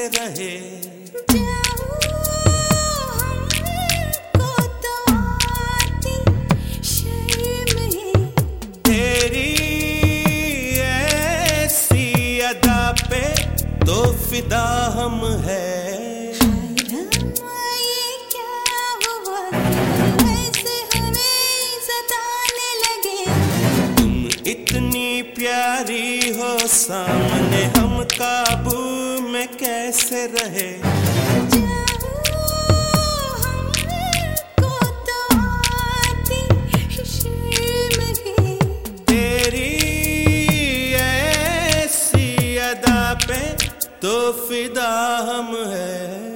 कैसे रहे। तेरी ऐसी अदा पे तो फिदा हम है। इतनी प्यारी हो सामने हम काबू में कैसे रहे। तेरी ऐसी अदा पे तो फिदा हम है।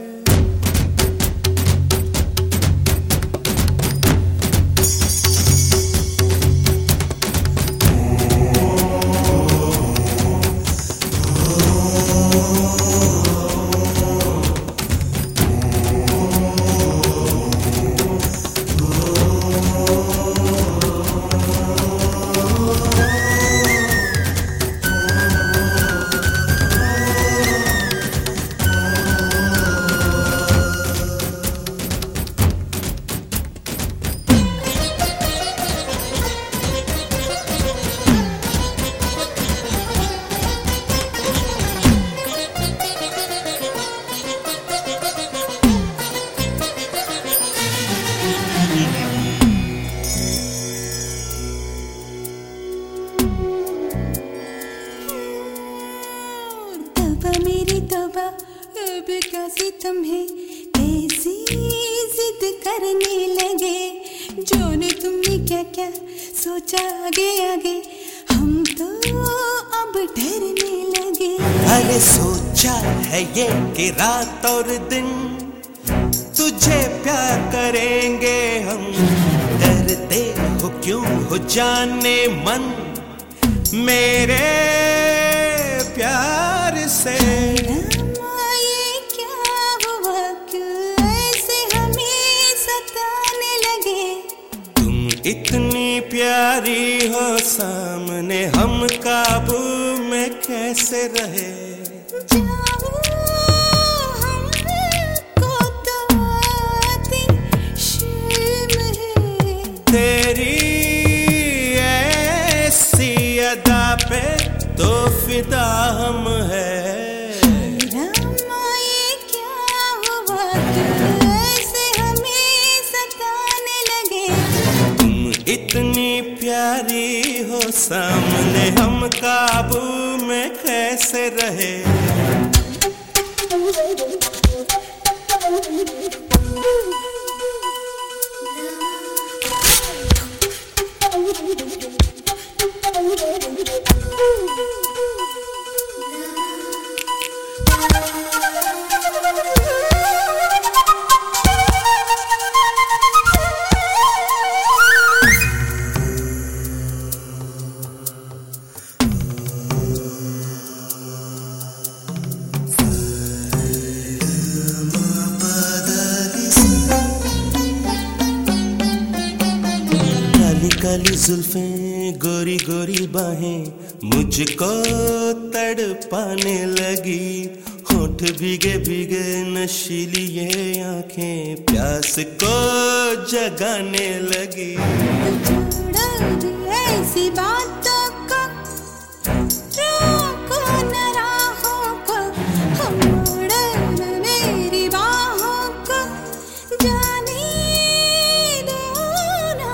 मेरी तौबा अब का सितम है, ऐसी जिद करने लगे। जाने तुमने क्या क्या सोचा आगे आगे, हम तो अब डरने लगे। अरे सोचा है ये कि रात और दिन तुझे प्यार करेंगे हम। डरते हो क्यों हो जाने मन मेरे प्यार से। ये क्या हुआ, क्यों ऐसे हमें सताने लगे। तुम इतनी प्यारी हो सामने हम काबू में कैसे रहे। तेरी ऐसी अदा पे तो फिदा हम है। ये क्या हुआ, क्यों ऐसे हमें सताने लगे। तुम इतनी प्यारी हो सामने हम काबू में कैसे रहे। काली जुल्फें गोरी गोरी बाहें मुझको तड़पाने लगी। होठ भीगे भीगे नशीली ये आंखें प्यास को जगाने लगी। ऐसी बातों को रोको न राहों को, हम मेरी बाहों को जाने दो ना।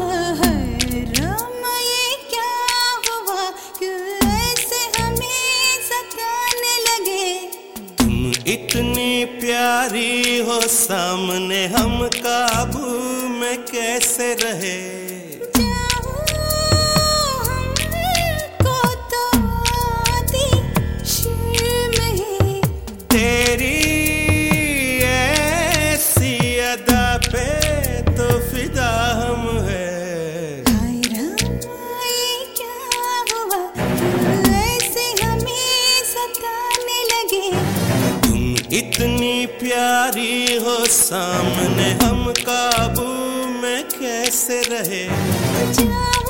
ये क्या हुआ, क्यों ऐसे हमें सताने लगे। तुम इतनी प्यारी हो सामने हम काबू में कैसे रहे। तेरी ऐसी अदा पे तो फिदा हम है। ये क्या हुआ, ऐसे हमें सताने लगे। तुम इतनी प्यारी हो सामने हम काबू में कैसे रहे।